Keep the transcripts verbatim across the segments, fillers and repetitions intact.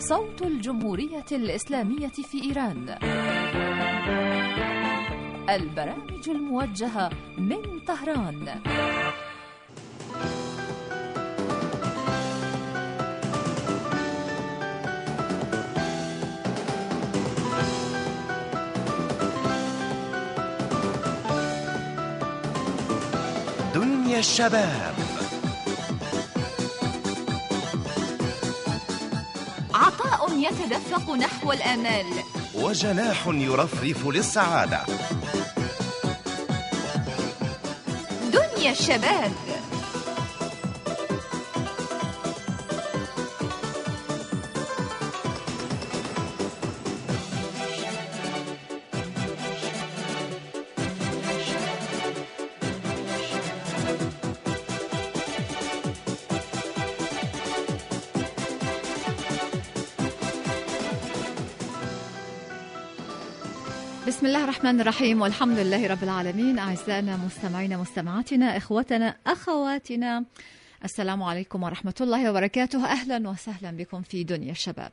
صوت الجمهورية الإسلامية في إيران. البرامج الموجهة من طهران. دنيا الشباب. عطاء يتدفق نحو الآمال، وجناح يرفرف للسعادة. دنيا الشباب. بسم الله الرحمن الرحيم، والحمد لله رب العالمين. أعزائنا مستمعينا مستمعاتنا إخوتنا أخواتنا، السلام عليكم ورحمة الله وبركاته. أهلا وسهلا بكم في دنيا الشباب.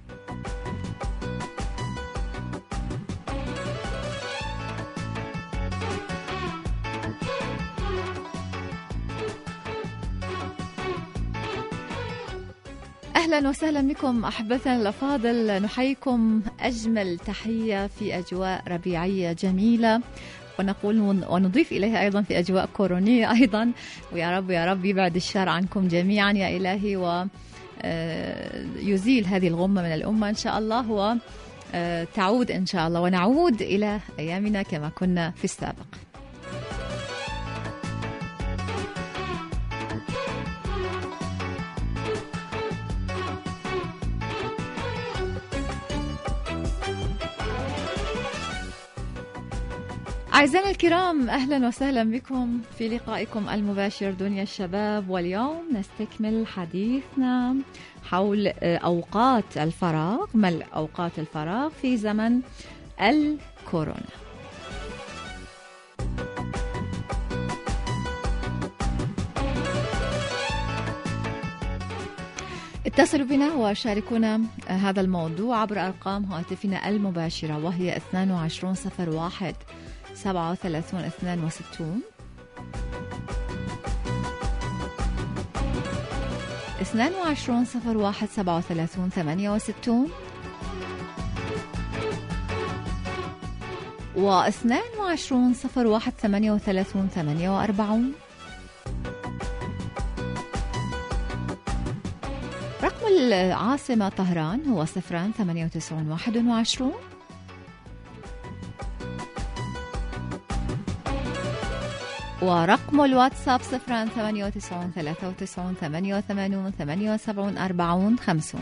أهلا وسهلا بكم أحبتنا الأفاضل، نحييكم أجمل تحية في أجواء ربيعية جميلة، ونقول ونضيف إليها أيضا في أجواء كورونية أيضا. ويا رب يا رب يبعد الشر عنكم جميعا يا إلهي، ويزيل هذه الغمة من الأمة إن شاء الله، وتعود إن شاء الله ونعود إلى أيامنا كما كنا في السابق. أعزائنا الكرام، أهلا وسهلا بكم في لقائكم المباشر دنيا الشباب. واليوم نستكمل حديثنا حول أوقات الفراغ، ملء أوقات الفراغ في زمن الكورونا. اتصلوا بنا وشاركونا هذا الموضوع عبر أرقام هاتفنا المباشرة، وهي اثنين وعشرين صفر واحد سبعة وثلاثين اثنين وستين اثنين وعشرين صفر واحد سبعة وثلاثين ثمانية وستين واثنين وعشرين صفر واحد ثمانية وثلاثين ثمانية وأربعين. رقم العاصمة طهران هو صفران ثمانية وتسعين واحد وعشرين، ورقم الواتساب صفران ثمانية وتسعين ثلاثة وتسعين ثمانية وثمانين ثمانية وسبعين أربعين خمسين.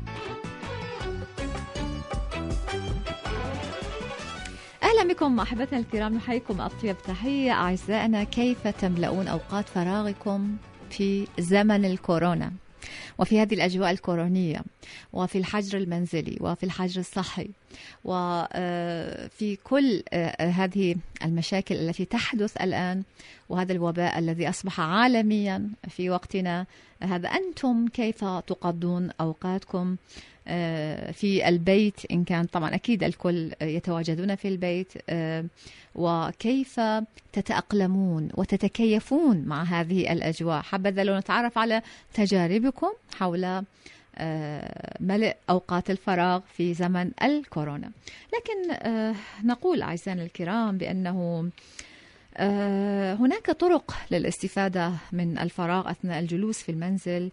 أهلا بكم أحبتنا الكرام، نحييكم أطيب تحية. أعزائنا، كيف تملؤون أوقات فراغكم في زمن الكورونا وفي هذه الأجواء الكورونية، وفي الحجر المنزلي، وفي الحجر الصحي، وفي كل هذه المشاكل التي تحدث الآن، وهذا الوباء الذي أصبح عالميا في وقتنا هذا؟ أنتم كيف تقضون أوقاتكم في البيت؟ إن كان طبعا أكيد الكل يتواجدون في البيت، وكيف تتأقلمون وتتكيفون مع هذه الأجواء؟ حبذا لو نتعرف على تجاربكم حول ملء أوقات الفراغ في زمن الكورونا. لكن نقول أعزائنا الكرام بأنه هناك طرق للاستفادة من الفراغ أثناء الجلوس في المنزل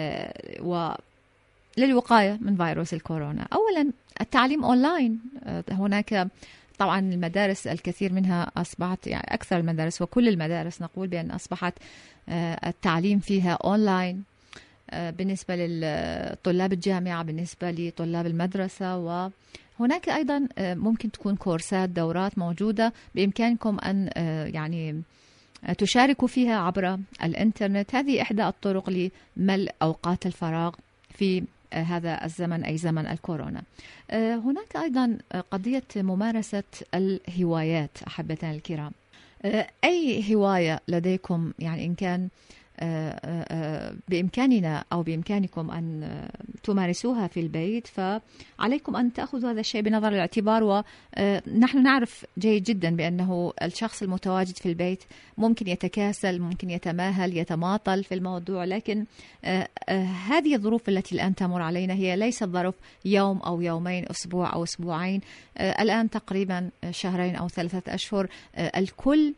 وللوقاية من فيروس الكورونا. أولا، التعليم أونلاين. هناك طبعا المدارس الكثير منها أصبحت، يعني أكثر المدارس وكل المدارس نقول بأن أصبحت التعليم فيها أونلاين، بالنسبة للطلاب الجامعة، بالنسبة لطلاب المدرسة. وهناك أيضا ممكن تكون كورسات، دورات موجودة بإمكانكم أن يعني تشاركوا فيها عبر الإنترنت. هذه إحدى الطرق لملء أوقات الفراغ في هذا الزمن، أي زمن الكورونا. هناك أيضا قضية ممارسة الهوايات أحبتنا الكرام. أي هواية لديكم، يعني إن كان بإمكاننا أو بإمكانكم أن تمارسوها في البيت، فعليكم أن تأخذوا هذا الشيء بنظر الاعتبار. ونحن نعرف جيد جدا بأنه الشخص المتواجد في البيت ممكن يتكاسل، ممكن يتماهل، يتماطل في الموضوع، لكن هذه الظروف التي الآن تمر علينا هي ليست ظرف يوم أو يومين، أسبوع أو أسبوعين، الآن تقريبا شهرين أو ثلاثة أشهر الكل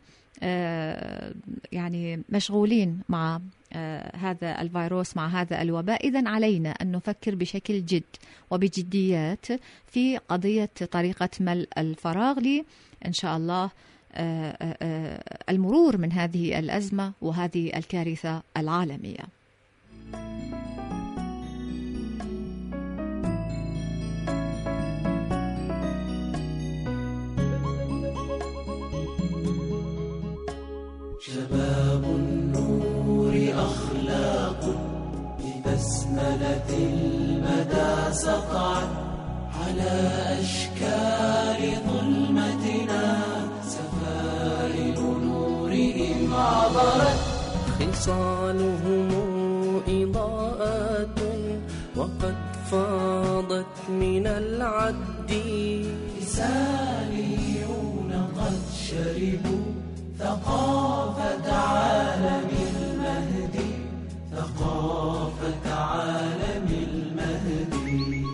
يعني مشغولين مع هذا الفيروس، مع هذا الوباء. إذن علينا أن نفكر بشكل جد وبجديات في قضية طريقة ملء الفراغ لي إن شاء الله المرور من هذه الأزمة وهذه الكارثة العالمية. شباب النور أخلاق ببسملة المدى سطعت على أشكال ظلمتنا، سفائر نورهم عبرت خصالهم إضاءات وقد فاضت من العد، رساليون قد شربوا ثقافة عالم المهدي، ثقافة عالم المهدي.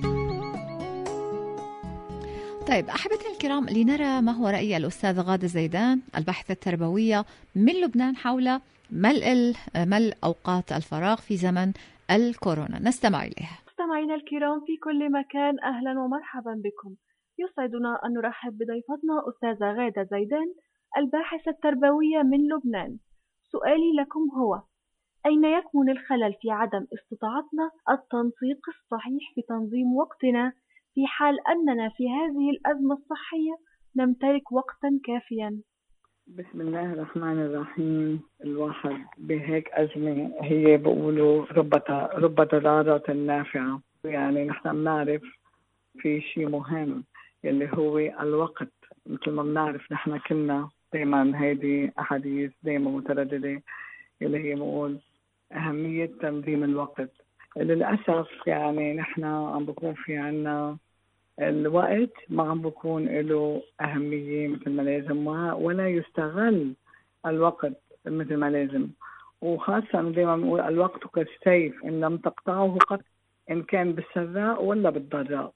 طيب أحبتنا الكرام، لنرى ما هو رأي الأستاذة غادة زيدان الباحثة التربوية من لبنان حول ملء ملء أوقات الفراغ في زمن الكورونا. نستمع إليها. مستمعينا الكرام في كل مكان، أهلا ومرحبا بكم. يسعدنا أن نرحب بضيفتنا أستاذة غادة زيدان الباحثة التربوية من لبنان. سؤالي لكم هو: أين يكمن الخلل في عدم استطاعتنا التنسيق الصحيح في تنظيم وقتنا في حال أننا في هذه الأزمة الصحية نمتلك وقتا كافيا؟ بسم الله الرحمن الرحيم. الواحد بهيك أزمة هي بقولوا رب رب ضرارة نافعة. يعني نحن بنعرف في شيء مهم اللي هو الوقت. مثل ما بنعرف نحن كنا دائما هيدي أحاديث دائما مترددة اللي هي بقول أهمية تنظيم الوقت. للأسف يعني نحن عم بكون في عنا الوقت ما عم بكون له أهمية مثل ما لازم، ولا يستغل الوقت مثل ما لازم. وخاصة دائما بنقول الوقت كالسيف إن لم تقطعه قط، إن كان بالسراء ولا بالضراء.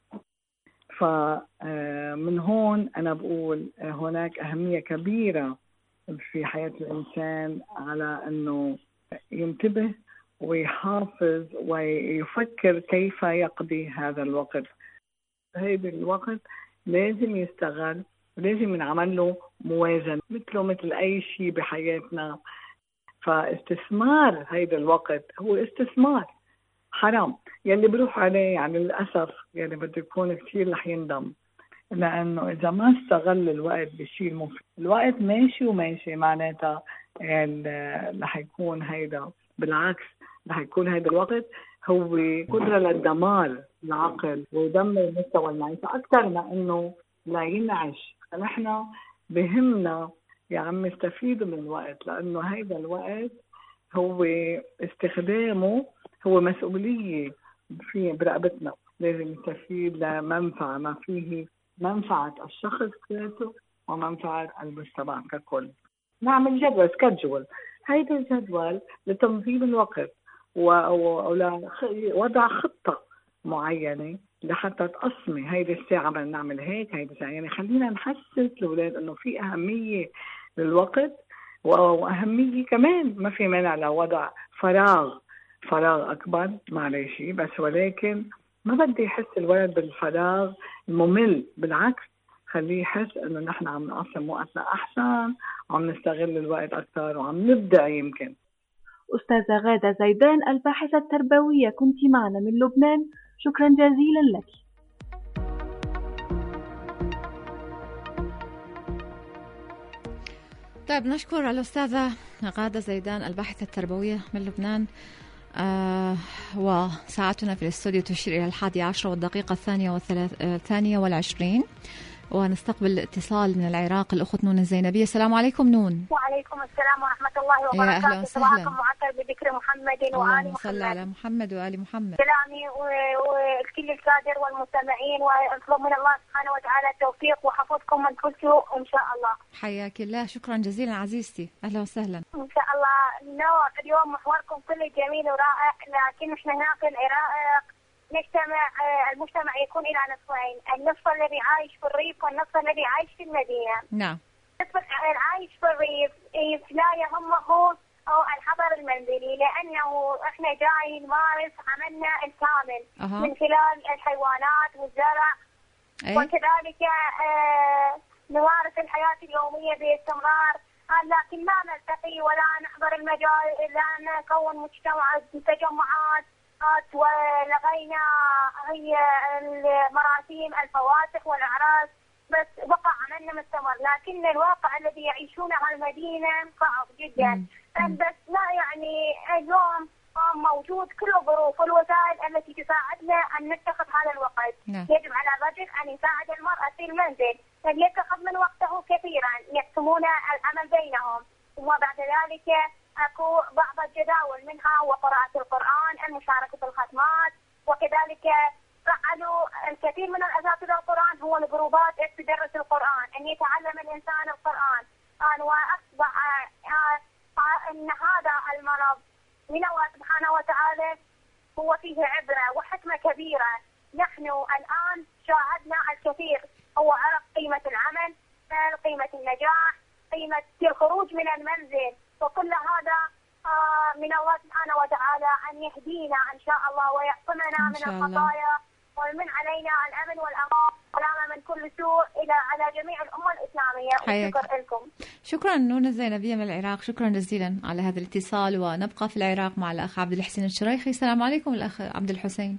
فمن هون أنا بقول هناك أهمية كبيرة في حياة الإنسان على أنه ينتبه ويحافظ ويفكر كيف يقضي هذا الوقت. هذا الوقت لازم يستغل، لازم ينعمل له موازنة مثله مثل أي شيء بحياتنا. فاستثمار هذا الوقت هو استثمار حرام. يلي بروح عليه يعني للأسف يعني بده يكون كثير رح يندم، لأنه إذا ما استغل الوقت بالشيء المفيد. الوقت ماشي وماشي معناتها يعني رح يكون هيدا بالعكس، رح يكون هيدا الوقت هو قدرة للدمار العقل ويدمر مستوى المعيشة أكثر ما إنه لا ينعش. نحن بهمنا يا عم نستفيد من الوقت، لأنه هيدا الوقت هو استخدامه هو مسؤولية في برقبتنا. لازم نستفيد لمنفعة ما فيه منفعة الشخص ذاته ومنفعة المجتمع ككل. نعمل جدول سكجول، هيدا الجدول لتنظيم الوقت ووضع خطة معينة لحتى تقسمي هيدي الساعة بدنا نعمل هيك، هيدي الساعة. يعني خلينا نحسس الأولاد إنه في أهمية للوقت، وأهمية كمان ما في مانع لوضع فراغ فراغ أكبر معلش، بس ولكن ما بدي يحس الولد بالفراغ الممل. بالعكس خليه يحس إنه نحن عم نقسم وقتنا أحسن، عم نستغل الوقت أكثر وعم نبدع. يمكن أستاذة غادة زيدان الباحثة التربوية كنت معنا من لبنان، شكرا جزيلا لك. طيب نشكر الأستاذة غادة زيدان الباحثة التربوية من لبنان. آه وساعتنا في الاستوديو تشير إلى الحادية عشرة والدقيقة الثانية والثلاث الثانية والعشرين. ونستقبل اتصال من العراق، الأخت نون الزينبية. السلام عليكم نون. وعليكم السلام ورحمة الله وبركاته. يا أهلا وسهلا. صباحكم معطر بذكر محمد وآل محمد. صلى على محمد وآل محمد. سلامي والكل الكادر والمستمعين، وأطلب من الله سبحانه وتعالى التوفيق وحفظكم من كل سوء إن شاء الله. حياك الله، شكرا جزيلا عزيزتي، أهلا وسهلا. إن شاء الله. نوع اليوم محوركم كله جميل ورائع، لكن إحنا هنا في العراق نجتمع، المجتمع يكون إلى نصفين، النصف الذي عايش في الريف والنصف الذي عايش في المدينة. نعم. النصف العايش في الريف لا يهمه أو الحضر المنزلي، لأنه إحنا جاي نمارس عملنا الكامل أه. من خلال الحيوانات والزرع. أي. وكذلك آه نمارس الحياة اليومية باستمرار، لكن لا نلتقي ولا نحضر المجال، لا نكون مجتمع تجمعات، ولغينا هي المراسيم الفواتح والأعراس، بس بقى عملنا مستمر. لكن الواقع الذي يعيشونه على المدينة صعب جدا. بس لا يعني اليوم موجود كل الظروف والوسائل التي تساعدنا أن نتخذ هذا الوقت. نعم. يجب على الرجل أن يساعد المرأة في المنزل، فليتخذ من وقته كثيرا، يقسمون العمل بينهم. وبعد ذلك أكو بعض الجداول منها وقراءة القرآن، المشاركة في الختمات، وكذلك فعلوا الكثير من الأساتذة القرآن هو الجروبات تدرس القرآن، أن يتعلم الإنسان القرآن. وأصبح أن هذا المرض من الله سبحانه وتعالى هو فيه عبرة وحكمة كبيرة. نحن الآن شاهدنا الكثير، هو عرف قيمة العمل، قيمة النجاح، قيمة الخروج من المنزل، وكل هذا من الله سبحانه وتعالى أن يهدينا إن شاء الله ويعصمنا من الخطايا، ومن علينا الأمن والأمان والسلامة من كل سوء إلى على جميع الأمة الإسلامية. وشكرا لكم. شكرا نون الزينبية من العراق، شكرا جزيلا على هذا الاتصال. ونبقى في العراق مع الأخ عبد الحسين الشريخي. السلام عليكم الأخ عبد الحسين.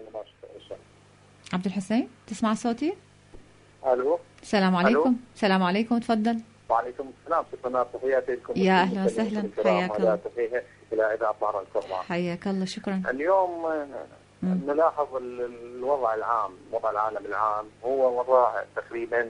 عبد الحسين تسمع صوتي؟ الو. السلام عليكم. السلام عليكم، تفضل. وعليكم السلام، شكرا، تحياتي لكم. يا اهلا وسهلا، حياك الله. الى اذاعه بحر الكرمان. حياك الله، شكرا. اليوم مم. نلاحظ الوضع العام، وضع العالم العام هو وضع تقريبا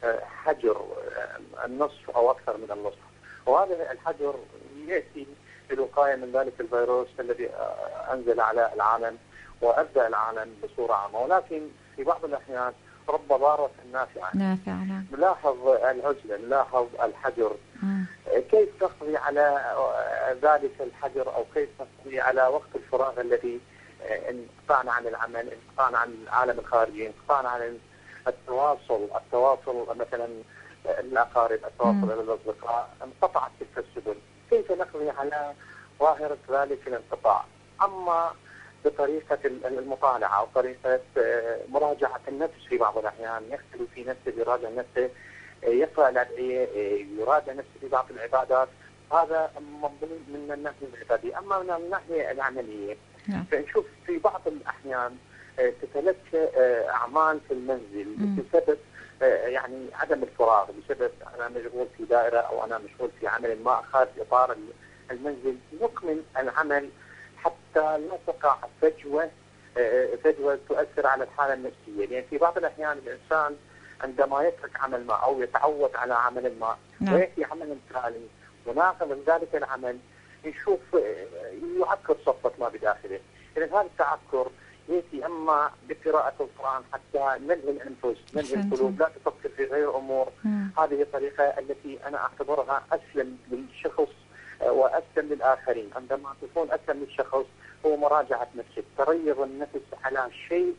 حجر النصف او اكثر من النصف، وهذا الحجر ياتي للوقايه من ذلك الفيروس الذي انزل على العالم وابدأ العالم بصوره عامه، ولكن في بعض الاحيان رب ضارة نافعة. نافعة، نعم. نلاحظ العزلة، نلاحظ الحجر. مم. كيف تقضي على ذلك الحجر، أو كيف تقضي على وقت الفراغ الذي انقطعنا عن العمل، انقطعنا عن العالم الخارجي، انقطعنا عن التواصل، التواصل مثلا الأقارب، التواصل إلى الأصدقاء، انقطعت تلك السبل. كيف نقضي على ظاهرة ذلك الانقطاع؟ أما بطريقة المطالعة أو طريقة مراجعة النفس، في بعض الأحيان يختلف في نفسه، يراجع نفسه، يقرأ الأدعية، يراجع نفسه في بعض العبادات، هذا مضمون من الناحية العبادية. أما من الناحية العملية فنشوف في بعض الأحيان تتلاشى أعمال في المنزل بسبب يعني عدم الفراغ، بسبب أنا مشغول في دائرة أو أنا مشغول في عمل ما خارج إطار المنزل، نكمل العمل حتى لا تقع فجوة فجوة تؤثر على الحالة النفسية. لأن يعني في بعض الأحيان الإنسان عندما يترك عمل ما أو يتعود على عمل ما ويأتي عمل ثاني وناقض ذلك العمل، نشوف يعكر صفة ما بداخله. إذا هذا التعكر يأتي أما بقراءة القرآن حتى نلهي الأنفس، نلهي القلوب، لا تفكر في غير أمور. مم. هذه الطريقة التي أنا أعتبرها أسلم للشخص وأسلم للآخرين. عندما تكون أسلم للشخص هو مراجعة نفسه، تريض النفس على شيء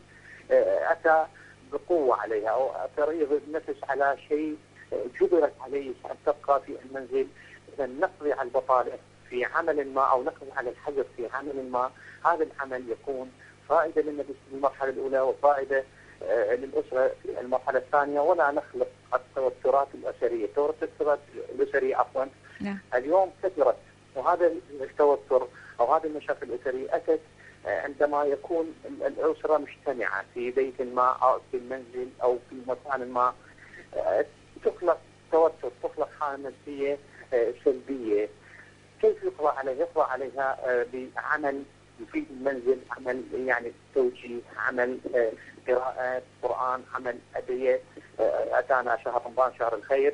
أتى بقوة عليها، أو تريض النفس على شيء جبرت عليه أن تبقى في المنزل. إذا نقضي على البطالة في عمل ما أو نقضي على الحجر في عمل ما، هذا العمل يكون فائدة للنفس في المرحلة الأولى وفائدة للأسرة في المرحلة الثانية، ولا نخلق التوترات الأسرية. التوترات الأسرية عفوا نعم. اليوم كثرت، وهذا التوتر أو هذه المشاكل الأسرية أتت عندما يكون الأسرة مجتمعة في بيت ما أو في المنزل أو في مكان ما، تخلق توتر، تخلق حالة نفسية سلبية. كيف يقضى عليها؟ يقضى عليها بعمل يفيد المنزل عمل يعني توجيه، عمل قراءة قرآن، عمل أدعية. أتانا شهر رمضان شهر الخير.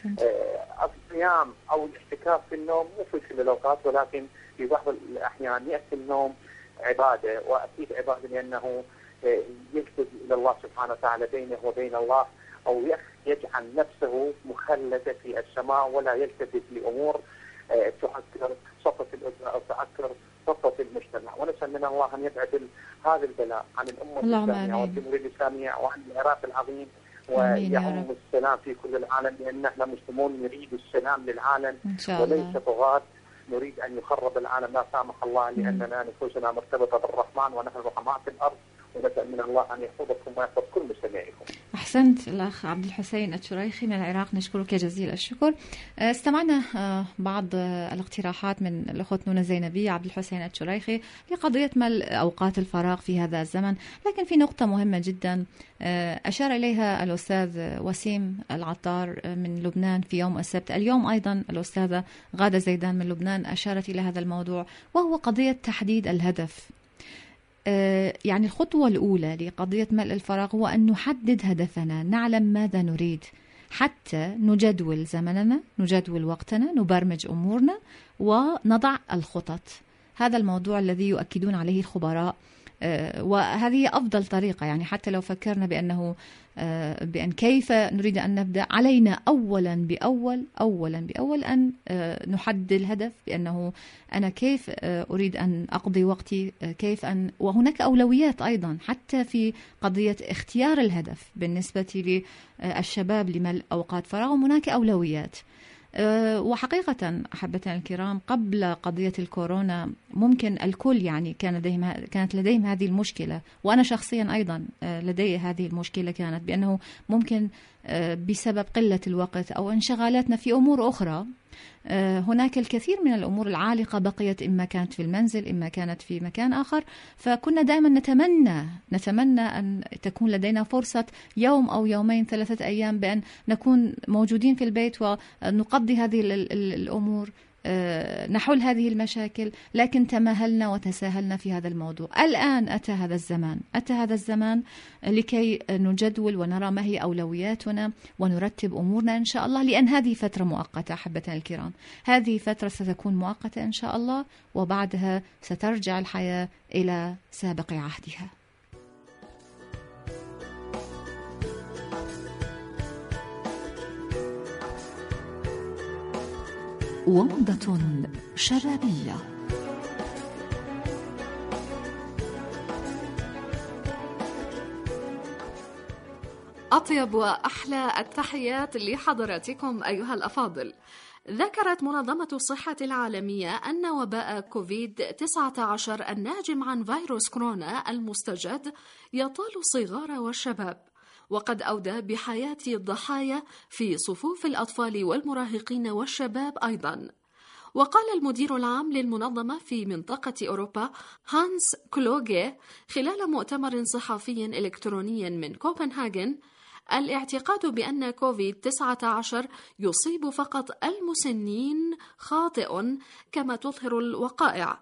الصيام أو الاعتكاف في النوم مو في كل الأوقات، ولكن في بعض الأحيان يأتي النوم عبادة، وأكيد عبادة لأنه يلتفت إلى الله سبحانه وتعالى بينه وبين الله، أو يجعل نفسه مخلدة في السماء ولا يلتفت لأمور تعكر صفة الأسرة أو تعكر صفة المجتمع. ونسأل من الله أن يبعد هذا البلاء عن الأمة الإسلامية والجمهورية الإسلامية وعن العراق العظيم، ويعم السلام في كل العالم، لأن احنا مسلمون نريد السلام للعالم وليس طغاة نريد أن يخرب العالم، لا سامح الله، لأننا نفوسنا مرتبطة بالرحمن ونحن رحماء في الأرض، ونسأل من الله أن يحفظكم ويحفظ كل مستمعيكم. أحسنت الأخ عبد الحسين الشريخي من العراق، نشكرك جزيل الشكر. استمعنا بعض الاقتراحات من الأخت نونة الزينبية عبد الحسين الشريخي لقضية ملء أوقات الفراغ في هذا الزمن، لكن في نقطة مهمة جدا أشار إليها الأستاذ وسيم العطار من لبنان في يوم السبت. اليوم أيضا الأستاذة غادة زيدان من لبنان أشارت إلى هذا الموضوع، وهو قضية تحديد الهدف. يعني الخطوة الأولى لقضية ملء الفراغ هو أن نحدد هدفنا، نعلم ماذا نريد حتى نجدول زمننا، نجدول وقتنا، نبرمج أمورنا ونضع الخطط. هذا الموضوع الذي يؤكدون عليه الخبراء، وهذه أفضل طريقة. يعني حتى لو فكرنا بأنه بأن كيف نريد أن نبدأ، علينا أولا بأول أولا بأول أن نحدد الهدف، بأنه أنا كيف أريد أن أقضي وقتي، كيف أن، وهناك أولويات أيضا حتى في قضية اختيار الهدف بالنسبة للشباب لملء أوقات فراغهم، هناك أولويات. وحقيقة أحبتنا الكرام، قبل قضية الكورونا ممكن الكل يعني كان لديهم كانت لديهم هذه المشكلة، وأنا شخصيا أيضا لدي هذه المشكلة، كانت بأنه ممكن بسبب قلة الوقت أو انشغالاتنا في أمور أخرى هناك الكثير من الأمور العالقة بقيت، إما كانت في المنزل إما كانت في مكان آخر، فكنا دائما نتمنى نتمنى أن تكون لدينا فرصة يوم أو يومين ثلاثة أيام بأن نكون موجودين في البيت ونقضي هذه الأمور، نحل هذه المشاكل، لكن تماهلنا وتساهلنا في هذا الموضوع. الآن أتى هذا الزمان أتى هذا الزمان لكي نجدول ونرى ما هي أولوياتنا ونرتب أمورنا إن شاء الله، لأن هذه فترة مؤقتة أحبتنا الكرام، هذه فترة ستكون مؤقتة إن شاء الله، وبعدها سترجع الحياة إلى سابق عهدها. ومضة شبابية. أطيب وأحلى التحيات لحضراتكم أيها الأفاضل. ذكرت منظمة الصحة العالمية أن وباء كوفيد تسعة عشر الناجم عن فيروس كورونا المستجد يطال الصغار والشباب، وقد أودى بحياة الضحايا في صفوف الأطفال والمراهقين والشباب أيضا. وقال المدير العام للمنظمة في منطقة أوروبا هانس كلوغي خلال مؤتمر صحفي إلكتروني من كوبنهاجن: الاعتقاد بأن كوفيد تسعة عشر يصيب فقط المسنين خاطئ كما تظهر الوقائع.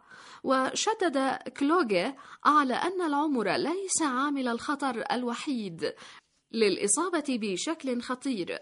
وشدد كلوغي على أن العمر ليس عامل الخطر الوحيد للإصابة بشكل خطير،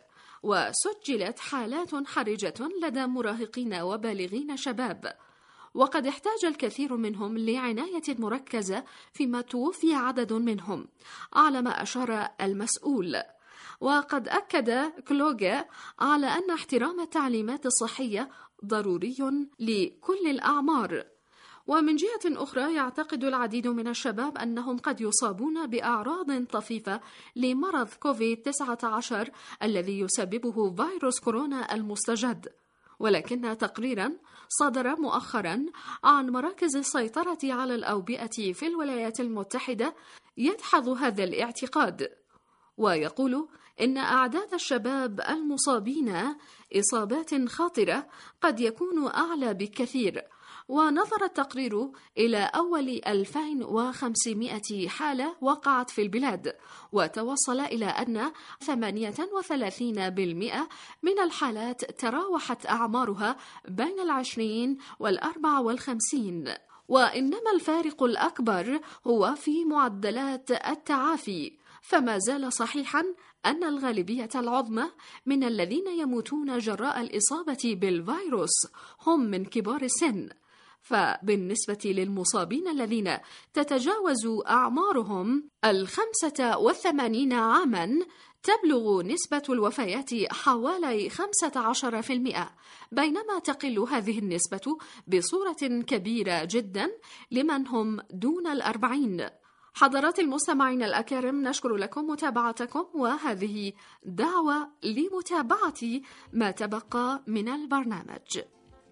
وسجلت حالات حرجة لدى مراهقين وبالغين شباب، وقد احتاج الكثير منهم لعناية مركزة فيما توفي عدد منهم على ما أشار المسؤول. وقد أكد كلوغي على أن احترام التعليمات الصحية ضروري لكل الأعمار. ومن جهة أخرى يعتقد العديد من الشباب أنهم قد يصابون بأعراض طفيفة لمرض كوفيد تسعة عشر الذي يسببه فيروس كورونا المستجد، ولكن تقريرا صدر مؤخرا عن مراكز السيطرة على الأوبئة في الولايات المتحدة يدحض هذا الاعتقاد، ويقول إن أعداد الشباب المصابين إصابات خطرة قد يكون أعلى بكثير. ونظر التقرير إلى أول ألفين وخمسمائة حالة وقعت في البلاد، وتوصل إلى أن ثمانية وثلاثين بالمئة من الحالات تراوحت أعمارها بين العشرين والأربعة والخمسين، وإنما الفارق الأكبر هو في معدلات التعافي، فما زال صحيحا أن الغالبية العظمى من الذين يموتون جراء الإصابة بالفيروس هم من كبار السن. فبالنسبة للمصابين الذين تتجاوز أعمارهم الخمسة والثمانين عاما تبلغ نسبة الوفيات حوالي خمسة عشر بالمئة، بينما تقل هذه النسبة بصورة كبيرة جدا لمن هم دون الأربعين. حضرات المستمعين الأكارم، نشكر لكم متابعتكم، وهذه دعوة لمتابعة ما تبقى من البرنامج.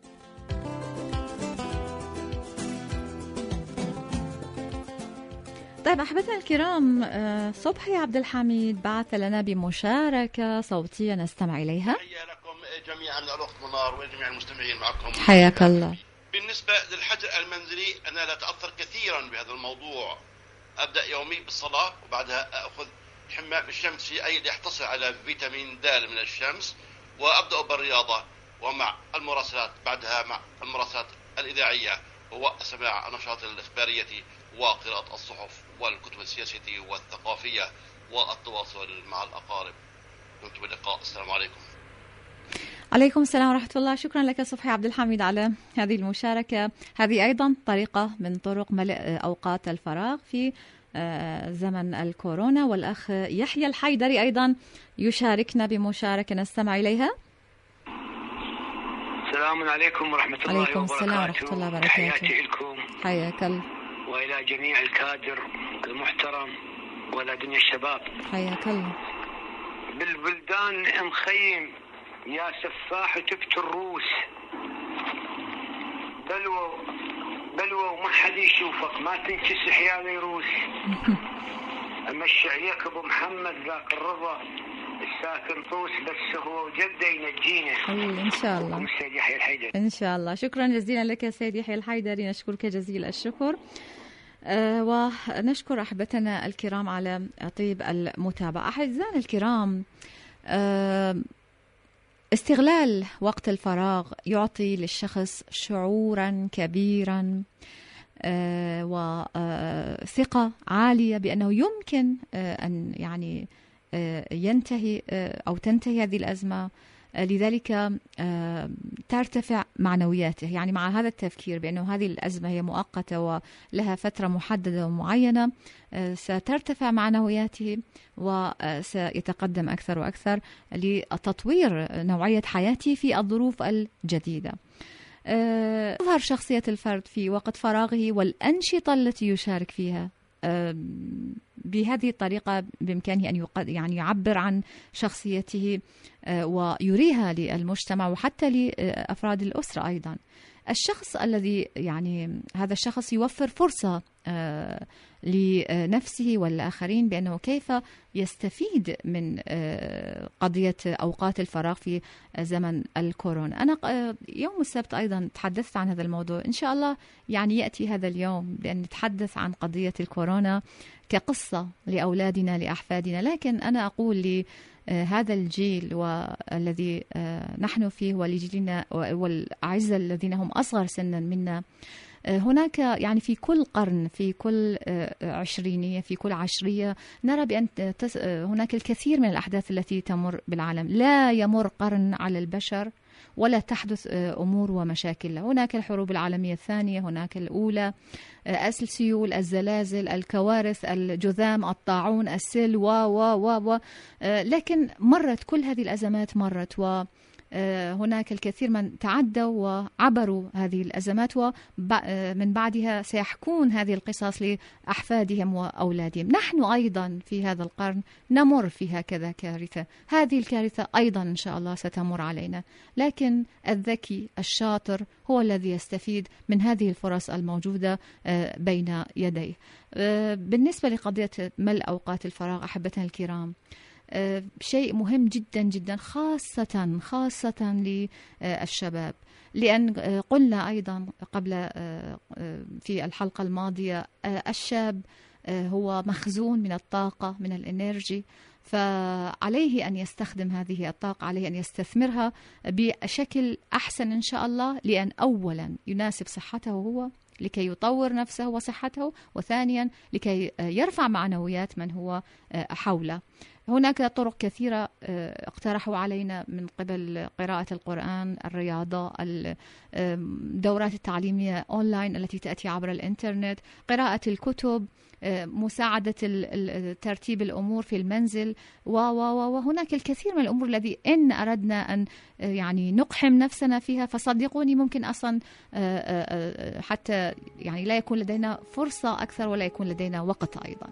طيب أحبتنا الكرام، صبحي عبد الحميد بعث لنا بمشاركة صوتية نستمع إليها. تحية لكم جميعا من الأخت منار وجميع المستمعين معكم. حياك الله. بالنسبة للحجر المنزلي أنا لا أتأثر كثيرا بهذا الموضوع. أبدأ يومي بالصلاة وبعدها أخذ حمام الشمسي أي اللي يحتصر على فيتامين د من الشمس، وأبدأ بالرياضة ومع المراسلات، بعدها مع المراسلات الإذاعية وسماع النشاط الإخبارية وقراءة الصحف والكتب السياسية والثقافية والتواصل مع الأقارب. كنت باللقاء، السلام عليكم. عليكم السلام ورحمة الله. شكرا لك صبحي عبد الحميد على هذه المشاركة. هذه أيضا طريقة من طرق ملء أوقات الفراغ في زمن الكورونا. والأخ يحيى الحيدري أيضا يشاركنا بمشاركة نستمع إليها. السلام عليكم ورحمة الله وبركاته. عليكم السلام ورحمة الله وبركاته. تحياتي لكم. حياك الله. وإلى جميع الكادر المحترم وإلى دنيا الشباب. حياك الله. بالبلدان مخيم يا سفاح وتبت الروس، بلوى بلوى وما حد يشوفك، ما تنكسح يا فيروس. أمشي عليك أبو محمد ذاك الرضا الساكن طوس، بس هو جده ينجينا إن شاء الله. السيد يحيى الحيدري. إن شاء الله. شكرا جزيلا لك سيد يحيى الحيدري، نشكرك جزيل الشكر. أه ونشكر أحبتنا الكرام على طيب المتابعة. أحبتنا الكرام، أه استغلال وقت الفراغ يعطي للشخص شعورا كبيرا أه وثقة عالية بأنه يمكن أه أن يعني أه ينتهي أه أو تنتهي هذه الأزمة. لذلك ترتفع معنوياته، يعني مع هذا التفكير بأنه هذه الأزمة هي مؤقتة ولها فترة محددة ومعينة، سترتفع معنوياته وسيتقدم أكثر وأكثر لتطوير نوعية حياته في الظروف الجديدة. تظهر شخصية الفرد في وقت فراغه والأنشطة التي يشارك فيها. بهذه الطريقة بإمكانه أن يعني يعبر عن شخصيته ويريها للمجتمع وحتى لأفراد الأسرة أيضا. الشخص الذي يعني هذا الشخص يوفر فرصة لنفسه والآخرين بأنه كيف يستفيد من قضية أوقات الفراغ في زمن الكورونا. أنا يوم السبت أيضا تحدثت عن هذا الموضوع، إن شاء الله يعني يأتي هذا اليوم بأن نتحدث عن قضية الكورونا كقصة لأولادنا لأحفادنا. لكن أنا أقول لهذا الجيل والذي نحن فيه ولجيلنا والأعزة الذين هم أصغر سنا منا، هناك يعني في كل قرن، في كل عشرينية، في كل عشرية نرى بأن هناك الكثير من الأحداث التي تمر بالعالم. لا يمر قرن على البشر ولا تحدث أمور ومشاكل. هناك الحروب العالمية الثانية، هناك الأولى، السيول، الزلازل، الكوارث، الجذام، الطاعون، السيل و و و و لكن مرت كل هذه الأزمات، مرت وهناك الكثير من تعدوا وعبروا هذه الأزمات، ومن بعدها سيحكون هذه القصص لأحفادهم وأولادهم. نحن أيضا في هذا القرن نمر في هكذا كارثة. هذه الكارثة أيضا إن شاء الله ستمر علينا، لكن الذكي الشاطر هو الذي يستفيد من هذه الفرص الموجودة بين يديه. بالنسبة لقضية ملء أوقات الفراغ أحبتنا الكرام، شيء مهم جدا جدا، خاصة خاصة للشباب، لأن قلنا أيضا قبل في الحلقة الماضية الشاب هو مخزون من الطاقة، من الإنرجي، فعليه أن يستخدم هذه الطاقة، عليه أن يستثمرها بشكل أحسن إن شاء الله، لأن أولا يناسب صحته هو لكي يطور نفسه وصحته، وثانيا لكي يرفع معنويات من هو حوله. هناك طرق كثيرة اقترحوا علينا من قبل قراءة القرآن، الرياضة، الدورات التعليمية أونلاين التي تأتي عبر الإنترنت، قراءة الكتب، مساعدة ترتيب الأمور في المنزل، وهناك الكثير من الأمور التي إن أردنا أن يعني نقحم نفسنا فيها فصدقوني ممكن أصلا حتى يعني لا يكون لدينا فرصة أكثر ولا يكون لدينا وقت أيضا.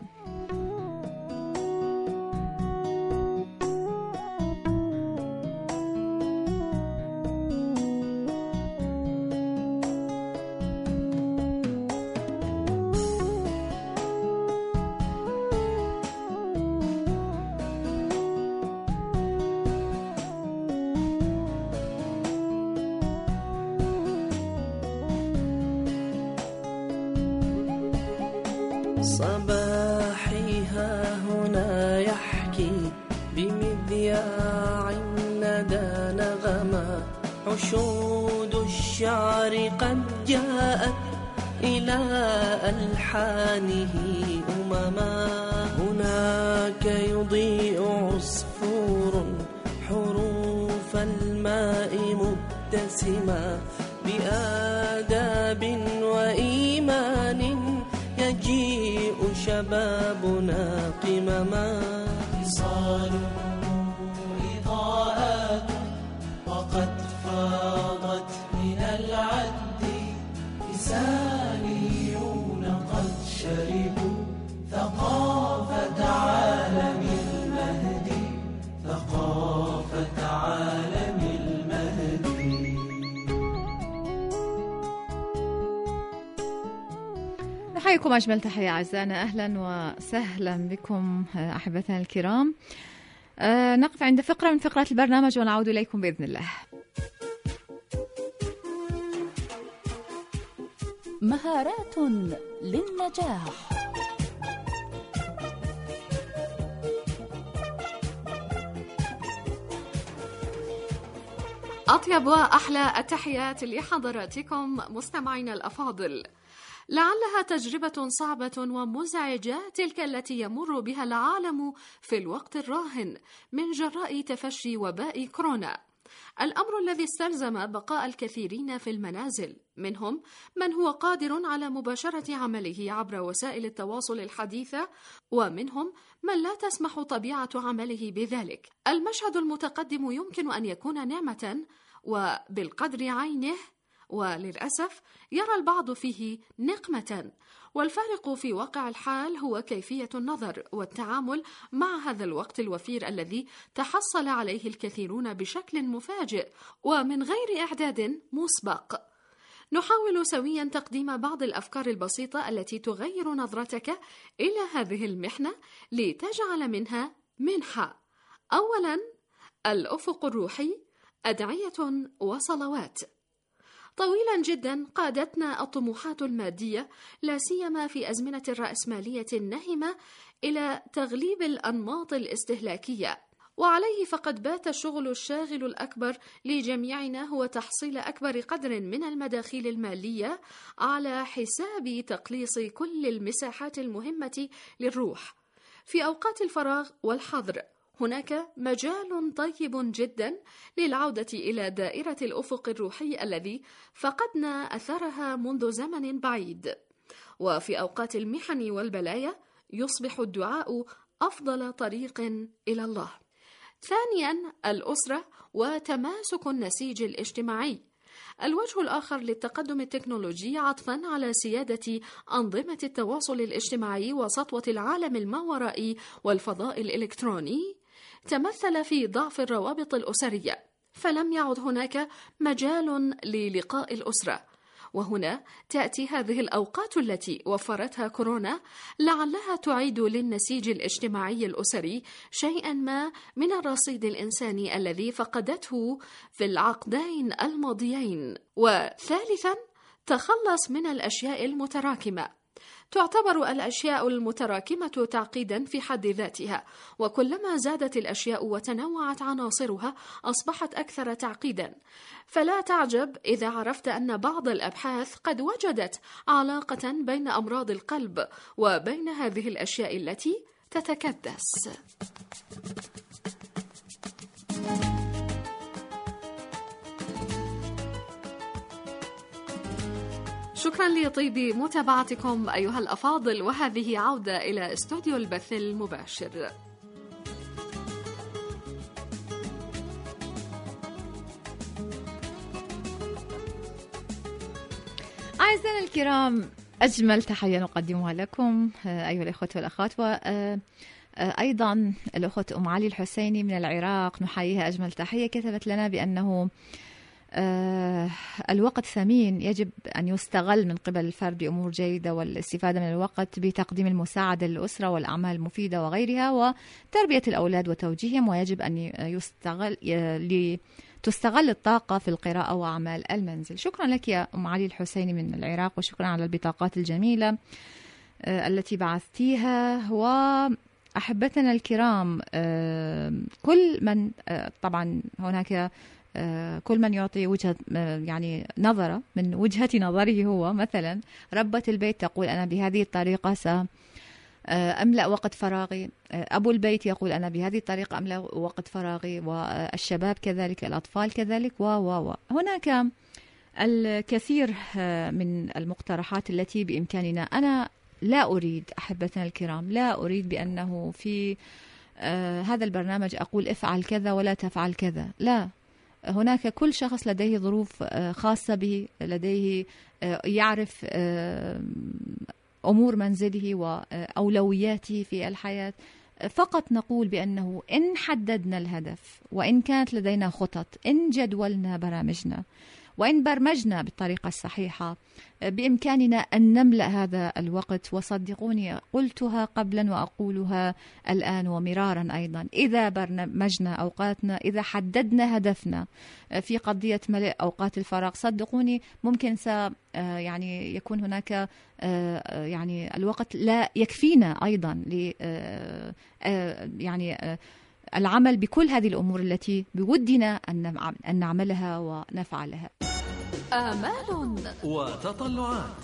صباحي ها هنا يحكي بمذياع الندى نغما، عشود الشعر قد جاءت إلى ألحانه أمما. هناك يضيء عصفور حروف الماء مبتسما، بآداب وإيمان يجيء شبابنا قمما. خصاله إضاءات وقد فاضت من العد، لسانيون قد شربوا ثقافة عالم المهدي، ثقافة عالم المهدي. نحييكم أجمل تحية أعزائنا، أهلا وسهلا بكم أحبتنا الكرام. أه نقف عند فقرة من فقرات البرنامج ونعود إليكم بإذن الله. مهارات للنجاح. أطيب وأحلى التحيات لحضراتكم مستمعينا الأفاضل. لعلها تجربة صعبة ومزعجة تلك التي يمر بها العالم في الوقت الراهن من جراء تفشي وباء كورونا، الأمر الذي استلزم بقاء الكثيرين في المنازل، منهم من هو قادر على مباشرة عمله عبر وسائل التواصل الحديثة، ومنهم من لا تسمح طبيعة عمله بذلك. المشهد المتقدم يمكن أن يكون نعمة وبالقدر عينه، وللأسف يرى البعض فيه نقمة، والفارق في واقع الحال هو كيفية النظر والتعامل مع هذا الوقت الوفير الذي تحصل عليه الكثيرون بشكل مفاجئ ومن غير إعداد مسبق. نحاول سويا تقديم بعض الأفكار البسيطة التي تغير نظرتك إلى هذه المحنة لتجعل منها منحة. أولا، الأفق الروحي، أدعية وصلوات. طويلا جدا قادتنا الطموحات المادية، لا سيما في أزمنة الرأسمالية النهمة، إلى تغليب الأنماط الاستهلاكية، وعليه فقد بات الشغل الشاغل الأكبر لجميعنا هو تحصيل أكبر قدر من المداخيل المالية على حساب تقليص كل المساحات المهمة للروح. في أوقات الفراغ والحظر هناك مجال طيب جدا للعودة إلى دائرة الأفق الروحي الذي فقدنا أثرها منذ زمن بعيد. وفي أوقات المحن والبلايا يصبح الدعاء أفضل طريق إلى الله. ثانيا، الأسرة وتماسك النسيج الاجتماعي. الوجه الآخر للتقدم التكنولوجي عطفا على سيادة أنظمة التواصل الاجتماعي وسطوة العالم الماورائي والفضاء الإلكتروني تمثل في ضعف الروابط الأسرية، فلم يعد هناك مجال للقاء الأسرة. وهنا تأتي هذه الأوقات التي وفرتها كورونا لعلها تعيد للنسيج الاجتماعي الأسري شيئا ما من الرصيد الإنساني الذي فقدته في العقدين الماضيين. وثالثا، تخلص من الأشياء المتراكمة. تعتبر الأشياء المتراكمة تعقيدا في حد ذاتها، وكلما زادت الأشياء وتنوعت عناصرها أصبحت أكثر تعقيدا. فلا تعجب إذا عرفت أن بعض الأبحاث قد وجدت علاقة بين أمراض القلب وبين هذه الأشياء التي تتكدس. شكرا لطيب متابعتكم أيها الأفاضل، وهذه عودة إلى استوديو البث المباشر. أعزائنا الكرام، أجمل تحية نقدمها لكم أيها الأخوة والأخوات، وأيضا الأخت أم علي الحسيني من العراق نحييها أجمل تحية. كتبت لنا بأنه آه الوقت ثمين، يجب أن يستغل من قبل الفرد بأمور جيدة، والاستفادة من الوقت بتقديم المساعدة للأسرة والأعمال المفيدة وغيرها، وتربية الأولاد وتوجيههم، ويجب أن يستغل لتستغل الطاقة في القراءة وأعمال المنزل. شكرا لك يا أم علي الحسيني من العراق، وشكرا على البطاقات الجميلة آه التي بعثتيها. وأحبتنا الكرام، آه كل من آه طبعا هناك كل من يعطي وجهة يعني نظرة من وجهة نظره هو. مثلا ربة البيت تقول أنا بهذه الطريقة سأملأ وقت فراغي، أبو البيت يقول أنا بهذه الطريقة أملأ وقت فراغي، والشباب كذلك، الأطفال كذلك، و و و هناك الكثير من المقترحات التي بإمكاننا. أنا لا أريد أحبتنا الكرام، لا أريد بأنه في هذا البرنامج أقول افعل كذا ولا تفعل كذا، لا. هناك كل شخص لديه ظروف خاصة به، لديه يعرف أمور منزله وأولوياته في الحياة. فقط نقول بأنه إن حددنا الهدف، وإن كانت لدينا خطط، إن جدولنا برامجنا، وإن برمجنا بالطريقة الصحيحة، بإمكاننا أن نملأ هذا الوقت. وصدقوني قلتها قبلا وأقولها الآن ومرارا أيضا، إذا برمجنا أوقاتنا، إذا حددنا هدفنا في قضية ملء أوقات الفراغ، صدقوني ممكن س يعني يكون هناك يعني الوقت لا يكفينا أيضا ل يعني العمل بكل هذه الأمور التي بودنا أن نعملها ونفعلها. آمال وتطلعات،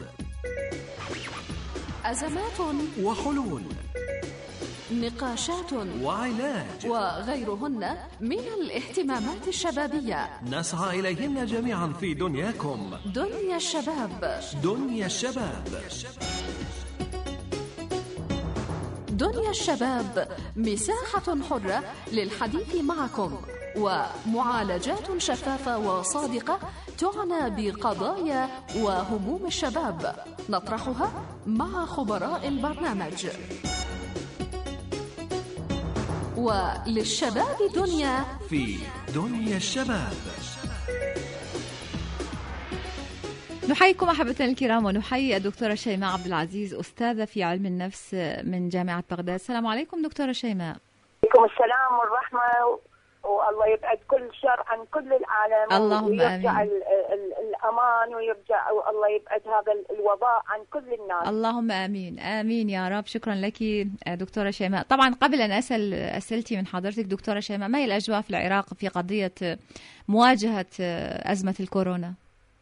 أزمات وحلول، نقاشات وعلاج، وغيرهن من الاهتمامات الشبابية نسعى إليهن جميعا في دنياكم، دنيا الشباب. دنيا الشباب. دنيا الشباب مساحة حرة للحديث معكم، ومعالجات شفافة وصادقة تعنى بقضايا وهموم الشباب نطرحها مع خبراء البرنامج. وللشباب دنيا في دنيا الشباب. نحييكم أحبتنا الكرام، ونحيي الدكتورة شيماء عبد العزيز، أستاذة في علم النفس من جامعة بغداد. السلام عليكم دكتورة شيماء. عليكم السلام والرحمة، والله يبعد كل شر عن كل العالم، اللهم ويرجع آمين. الأمان، ويرجع والله يبعد هذا الوباء عن كل الناس. اللهم آمين آمين يا رب. شكرا لك دكتورة شيماء. طبعا قبل أن أسأل أسئلتي من حضرتك دكتورة شيماء، ما هي الأجواء في العراق في قضية مواجهة أزمة الكورونا؟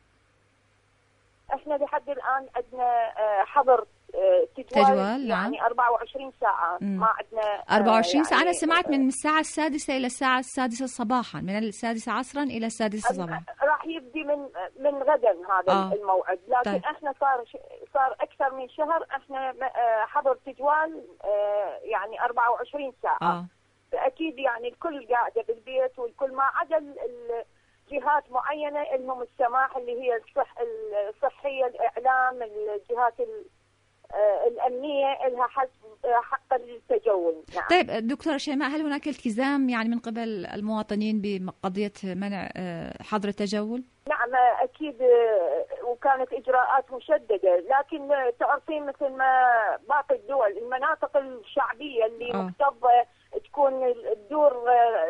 احنا لحد الآن عندنا حظر تجوال, تجوال يعني نعم. أربعة وعشرين ساعة. مم. ما عندنا أربعة وعشرين يعني ساعة. أنا سمعت من الساعة السادسة إلى الساعة السادسة صباحا، من السادسة عصرا إلى السادسة صباحا. راح يبدي من من غدا هذا آه. الموعد، لكن طيب. احنا صار صار أكثر من شهر احنا حظر تجوال يعني أربعة وعشرين ساعة. آه. أكيد يعني الكل قاعدة بالبيت، والكل ما عدا جهات معينة لهم السماح، اللي هي الصح الصحية، الإعلام، الجهات الأمنية لها حق التجول. نعم. طيب دكتورة شيماء، هل هناك التزام يعني من قبل المواطنين بقضية منع حظر التجول؟ نعم أكيد، وكانت إجراءات مشددة، لكن تعرفين مثل ما باقي الدول، المناطق الشعبية اللي أوه. مكتظة تكون الدور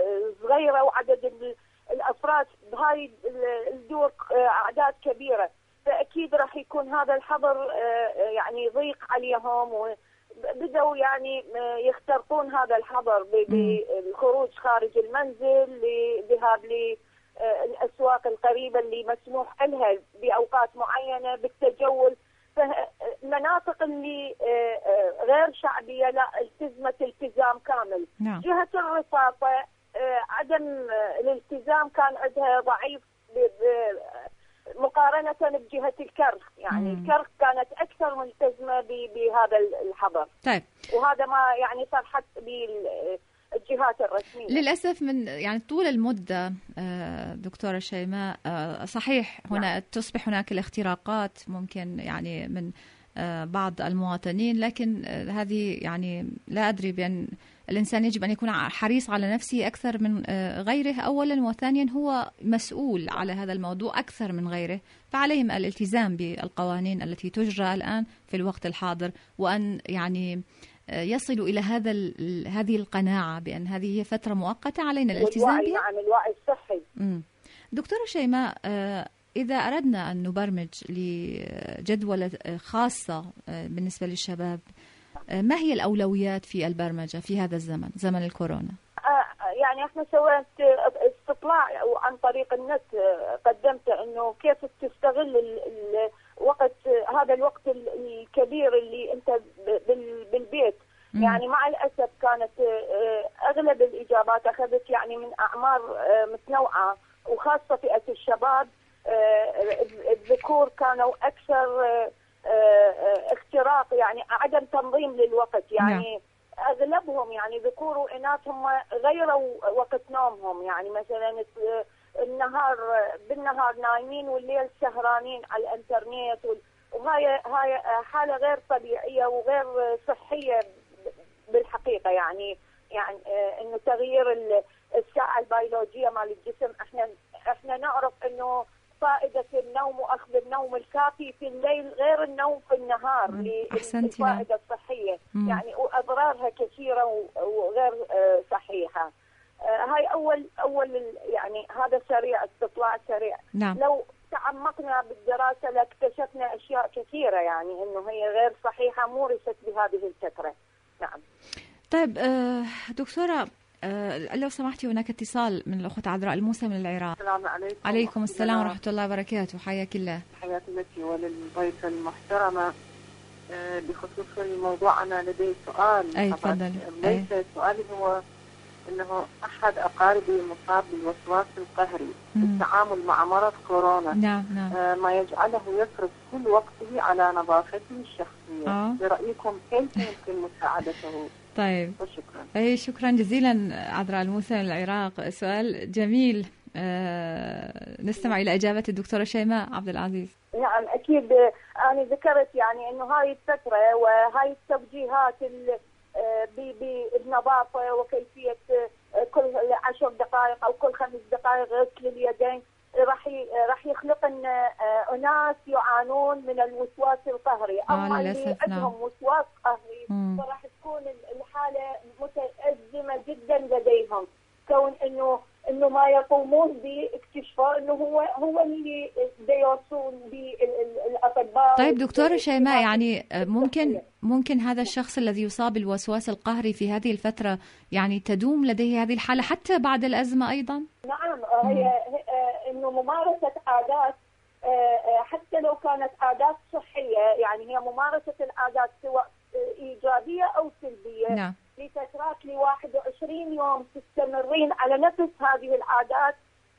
صغيرة وعدد الأفراد بهاي الدور أعداد كبيرة، فأكيد راح يكون هذا الحظر يعني ضيق عليهم، وبدأوا يعني يخترقون هذا الحظر بالخروج خارج المنزل، لذهاب للأسواق القريبة اللي مسموح لها بأوقات معينة، بالتجول. فالمناطق اللي غير شعبية لا التزمت التزام كامل. نعم. جهة الرصافة عدم الالتزام كان عندها ضعيف مقارنة بجهة الكرخ، يعني مم. الكرخ كانت أكثر ملتزمة بهذا الحظر. طيب. وهذا ما يعني صرحت بالجهات الرسمية. للأسف من يعني طول المدة دكتورة شيماء صحيح هنا نعم. تصبح هناك الاختراقات ممكن يعني من بعض المواطنين، لكن هذه يعني لا أدري بأن الإنسان يجب أن يكون حريص على نفسه أكثر من غيره أولا، وثانيا هو مسؤول على هذا الموضوع أكثر من غيره، فعليهم الالتزام بالقوانين التي تجرى الآن في الوقت الحاضر، وأن يعني يصلوا إلى هذا هذه القناعة بأن هذه هي فترة مؤقتة علينا الالتزام بها. نعم الوعي الصحي. دكتورة شيماء، إذا أردنا أن نبرمج لجدولة خاصة بالنسبة للشباب، ما هي الأولويات في البرمجة في هذا الزمن، زمن الكورونا؟ يعني احنا سويت استطلاع عن طريق النت، قدمت انه كيف تستغل الوقت، هذا الوقت الكبير اللي انت بالبيت. م. يعني مع الاسف كانت اغلب الاجابات اخذت يعني من اعمار متنوعه، وخاصه فئه الشباب. الذكور كانوا اكثر اختراق، يعني عدم تنظيم للوقت، يعني اغلبهم يعني ذكور واناث هم غيروا وقت نومهم، يعني مثلا النهار بالنهار نايمين والليل سهرانين على الانترنت، وهاي هاي حاله غير طبيعيه وغير صحيه بالحقيقه. يعني يعني انه تغيير الساعه البيولوجيه مال الجسم، احنا احنا نعرف انه فائدة النوم وأخذ النوم الكافي في الليل غير النوم في النهار للفائدة الصحية. مم. يعني وأضرارها كثيرة وغير صحيحة. هاي أول أول يعني هذا سريع، استطلاع سريع. نعم. لو تعمقنا بالدراسة لاكتشفنا أشياء كثيرة، يعني إنه هي غير صحيحة، مورست بهذه الفترة. نعم. طيب دكتورة، أه لو سمحتي هناك اتصال من الأخت عذراء الموسى من العراق. السلام عليكم. عليكم السلام ورحمة الله وبركاته، حياك الله. حياك لك وللضيفة المحترمة. أه بخصوص الموضوع أنا لدي سؤال. أي تفضل. ليس سؤالي هو أنه أحد أقاربي مصاب بالوسواس القهري في التعامل مع مرض كورونا. نعم نعم. أه ما يجعله يصرف كل وقته على نظافته الشخصية. آه. برأيكم كيف يمكن مساعدته؟ طيب وشكرا. أي شكرا جزيلا عذراء الموسى من العراق، سؤال جميل. آه نستمع إلى إجابة الدكتورة شيماء عبد العزيز. نعم أكيد. أنا ذكرت يعني إنه هاي الفترة وهاي التوجيهات بالنظافة وكيفية كل عشر دقائق أو كل خمس دقائق غسل اليدين راح راح يخلق ان اناس يعانون من الوسواس القهري، اما اللي عندهم وسواس قهري فراح تكون الحاله متأزمه جدا لديهم، كون انه انه ما يقومون باكتشافه انه هو هو اللي يوصون بالاطباء. طيب دكتوره شيماء، يعني ممكن ممكن هذا الشخص الذي يصاب بالوسواس القهري في هذه الفتره يعني تدوم لديه هذه الحاله حتى بعد الازمه ايضا؟ نعم، هي انه ممارسه عادات حتى لو كانت عادات صحيه، يعني هي ممارسه العادات سواء ايجابيه او سلبيه. نعم. لفترات ل واحد وعشرين يوم تستمرين على نفس هذه العادات،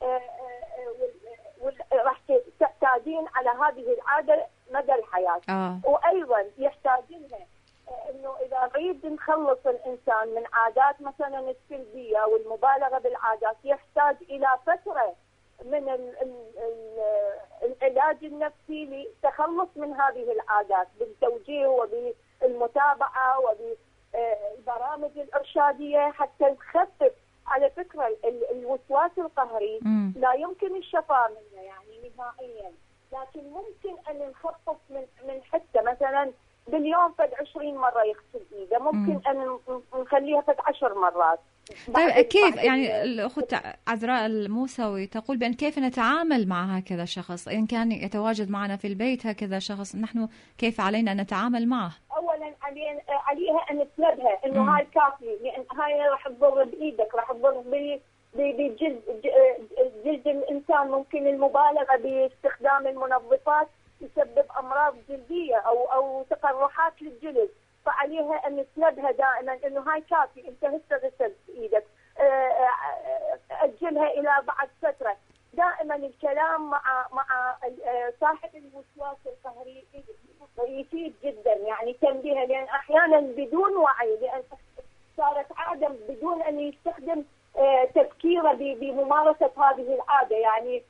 راح تحتاجين على هذه العاده مدى الحياه. آه. وايضا يحتاجينها انه اذا نريد نخلص الانسان من عادات مثلا السلبيه والمبالغه بالعادات، يحتاج الى فتره من ال ال ال العلاج النفسي للتخلص من هذه العادات بالتوجيه وبالمتابعه وبالبرامج الارشاديه حتى نخفف. على فكره الوسواس القهري م. لا يمكن الشفاء منه يعني نهائيا، لكن ممكن ان نخفف من من حتى مثلا باليوم فد عشرين مره يغسل ايده، ممكن م. ان نخليها فد عشر مرات، طيب كيف يعني الأخت عذراء الموسوي تقول بأن كيف نتعامل مع هكذا شخص إن كان يتواجد معنا في البيت هكذا شخص، نحن كيف علينا أن نتعامل معه؟ اولا عليها ان تنبه انه هاي كافي، لان هاي راح تضر بايدك، راح تضر بجلد جلد الانسان. ممكن المبالغه باستخدام المنظفات يسبب امراض جلديه او او تقرحات للجلد، فعليها ان تنبه دائما انه هاي كافي، انت هسه غسلت ايدك، اجلها الى بعد فتره. دائما الكلام مع مع صاحب الوسواس القهري يفيد جدا، يعني تنبيهه، لان احيانا بدون وعي، لان صارت عاده بدون ان يستخدم تفكيره بممارسه هذه العاده، يعني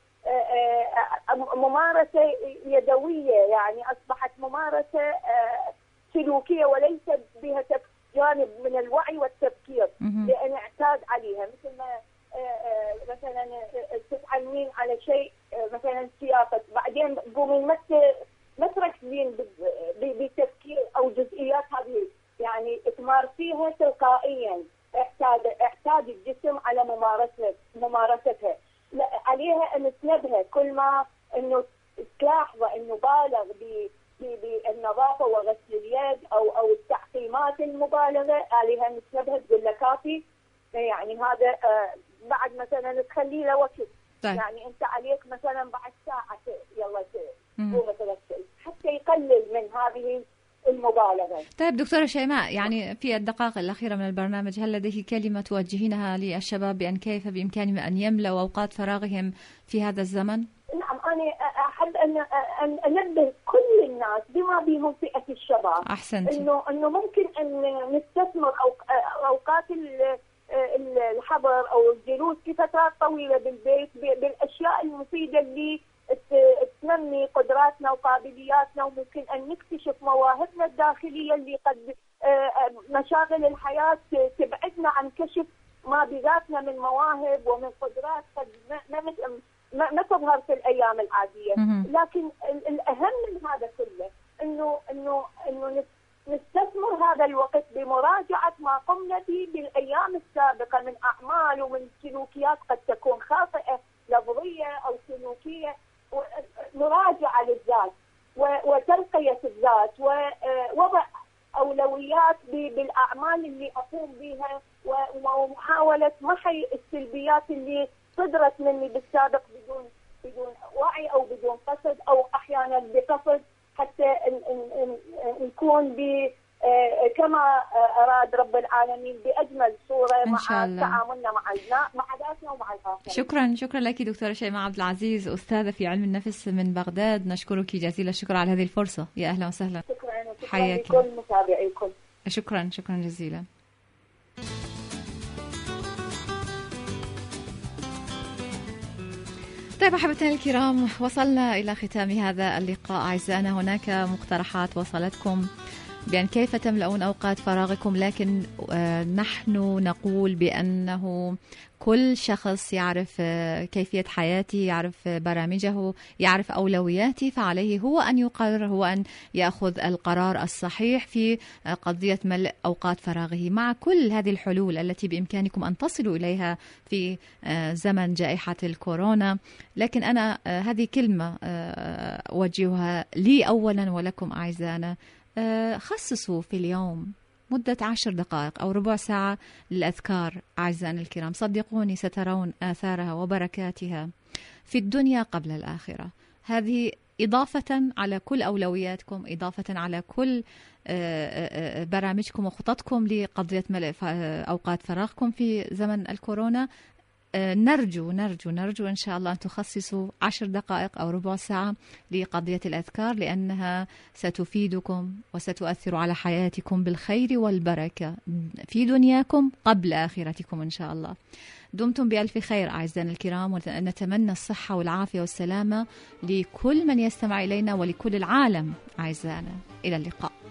ممارسه يدويه، يعني اصبحت ممارسه سلوكيه وليس بها جانب من الوعي والتفكير، لان اعتاد عليها. مثل ما مثلا تتعلمين على شيء مثلا سياسه، بعدين تقومين ما تركزين بتفكير او جزئيات هذه، يعني تمارسيها تلقائيا، اعتاد اعتاد الجسم على ممارسه ممارستها. عليها ان تنبه كل ما انه تلاحظه انه بالغ بالنظافه وغسل اليد او او التعقيمات المبالغه، عليها ان تنبه تقول له كافي، يعني هذا آه بعد مثلا تخلي له وقت. طيب. يعني انت عليك مثلا بعد ساعه يلا تقوم مثلا حتى يقلل من هذه المبالغه. طيب دكتوره شيماء، يعني في الدقائق الاخيره من البرنامج، هل لديك كلمه توجهينها للشباب بان كيف بامكانهم ان يملأوا اوقات فراغهم في هذا الزمن؟ نعم، انا احب ان ان انبه كل الناس بما بهم فئه الشباب. احسنت. انه انه ممكن ان نستثمر اوقات الحضر او الجلوس لفترات طويله بالبيت بالاشياء المفيده اللي تنمي قدراتنا وقابلياتنا، وممكن ان نكتشف مواهبنا الداخليه اللي قد مشاغل الحياه تبعدنا عن كشف ما بذاتنا من مواهب ومن قدرات قد ما ما ما تظهر في الايام العاديه. لكن الاهم من هذا كله انه انه انه نستثمر هذا الوقت بمراجعه ما قمنا به بالايام السابقه من اعمال ومن سلوكيات قد تكون خاطئه لفظيه او سلوكيه، مراجعه للذات وتنقيه الذات ووضع اولويات بالاعمال اللي اقوم بها، ومحاوله محي السلبيات اللي صدرت مني بالسابق بدون بدون وعي او بدون قصد او احيانا بقصد، حتى نكون ب كما اراد رب العالمين باجمل صوره مع تعاملنا مع مع ذاتنا ومع الاخرين. شكرا شكرا لك دكتوره شيماء عبد العزيز، استاذه في علم النفس من بغداد. نشكرك جزيل الشكر على هذه الفرصه. يا اهلا وسهلا. شكرا شكرا لكل متابعيكم. شكرا شكرا جزيلا. طيب أحبتنا الكرام، وصلنا إلى ختام هذا اللقاء. أعزائنا، هناك مقترحات وصلتكم بأن كيف تملؤون أوقات فراغكم، لكن نحن نقول بأنه كل شخص يعرف كيفية حياته، يعرف برامجه، يعرف أولوياته، فعليه هو أن يقرر، هو أن يأخذ القرار الصحيح في قضية ملء أوقات فراغه مع كل هذه الحلول التي بإمكانكم أن تصلوا إليها في زمن جائحة الكورونا. لكن أنا هذه كلمة أوجهها لي أولا ولكم أعزائنا، خصصوا في اليوم مدة عشر دقائق أو ربع ساعة للأذكار. أعزائنا الكرام، صدقوني سترون آثارها وبركاتها في الدنيا قبل الآخرة. هذه إضافة على كل أولوياتكم، إضافة على كل برامجكم وخططكم لقضية ملء أوقات فراغكم في زمن الكورونا. نرجو نرجو نرجو إن شاء الله أن تخصصوا عشر دقائق أو ربع ساعة لقضية الأذكار، لأنها ستفيدكم وستؤثر على حياتكم بالخير والبركة في دنياكم قبل آخرتكم إن شاء الله. دمتم بألف خير أعزائنا الكرام، ونتمنى الصحة والعافية والسلامة لكل من يستمع إلينا ولكل العالم. أعزائنا، إلى اللقاء.